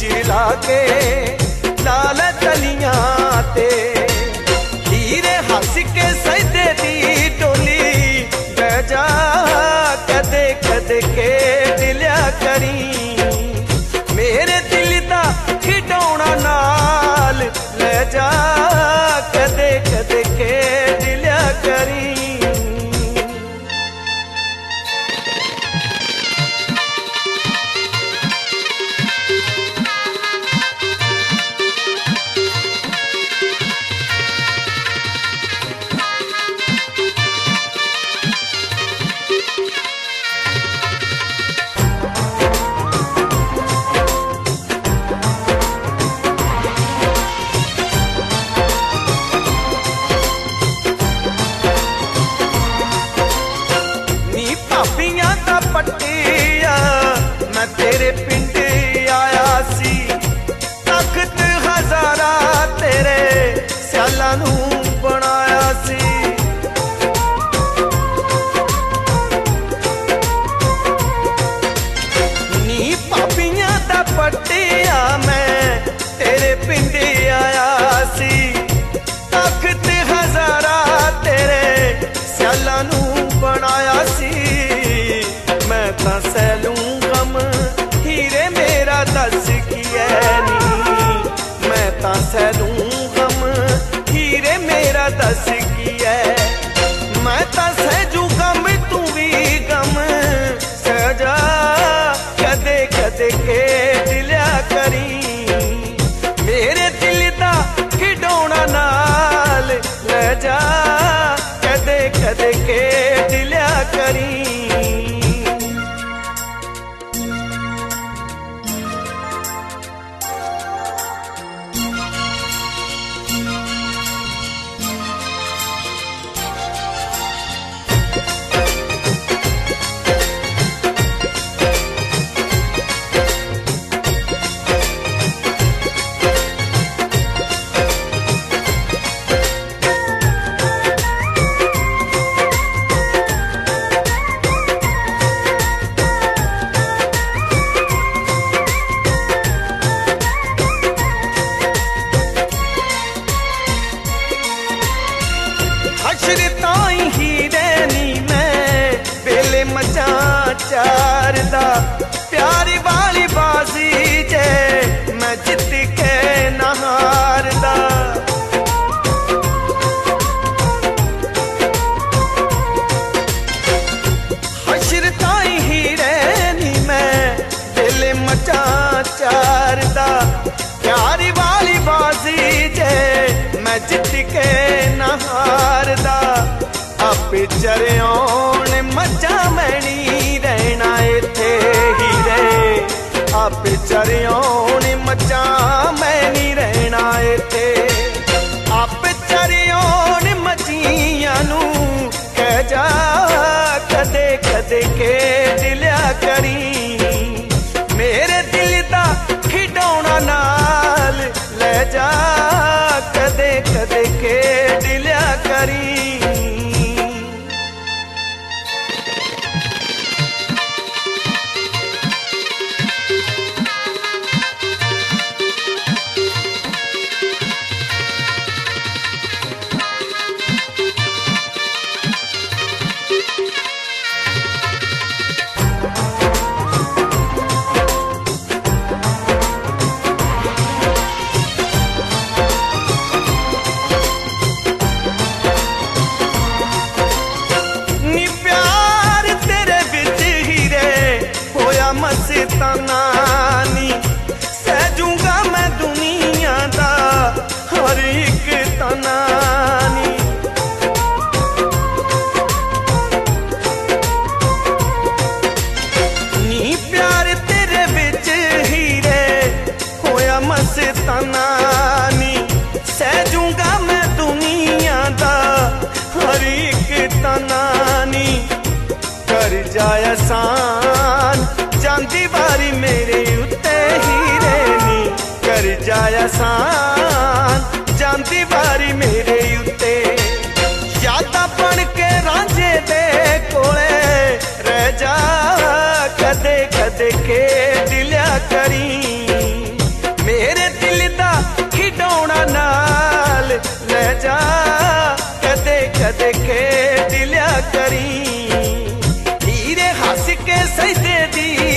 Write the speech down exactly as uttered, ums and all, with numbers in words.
चिला के लाल तलियां ते हीरे हंस के सजदे दी डोली बजा कदे कदे के दिलिया करी मेरे दिल दा खिडौना नाल ले जा कदे कदे के दिलिया करी। पट्टिया मैं तेरे पिंड आया सी तख्त हजारा तेरे स्याला नू बनाया सी नी पापियां दा पट्टिया मैं तेरे पिंड आया सी तख्त हजारा तेरे स्याला नू बनाया सी मैं तां सैलूं गम हीरे मेरा दस की है नी मैं तां सैलूं गम हीरे मेरा दस की है मैं तां सहजू गम तू भी गम सहजा कदे कदे के दिलिया करी मेरे दिल दा खिडौना नाल ले जा कदे कदे के दिलिया करी। चारदा प्यारी वाली बाजी जे मैं जित के नहारदा हशर ताई ही रहनी मैं दिल मचा चारदा प्यारी वाली बाजी जे मैं जित के नहारदा आपे चरियों ने मचा मैनी रहना इत्थे ही रहे आपे चरियों ने मचा मैनी रहना इत्थे आपे चरियों ने मचियां नू कह जा कदे कदे के दिलिया करी मेरे दिल दा खिडौना नाल ले जा कदे कदे के दिलिया करी। मस्तानी सहजूंगा मैं दुनिया दा हर एक तनानी नी प्यार तेरे बिच हीरे होया मस्तानी सहजूंगा मैं दुनिया दा हर एक तनानी कर जाए आसान जांदी बारी मेरे उत्ते हीरे नी कर जाए आसान जांदी बारी मेरे उत्ते यादा बन के रांझे दे कोले रह जा कदे कदे के दिलिया करी के सजदे दी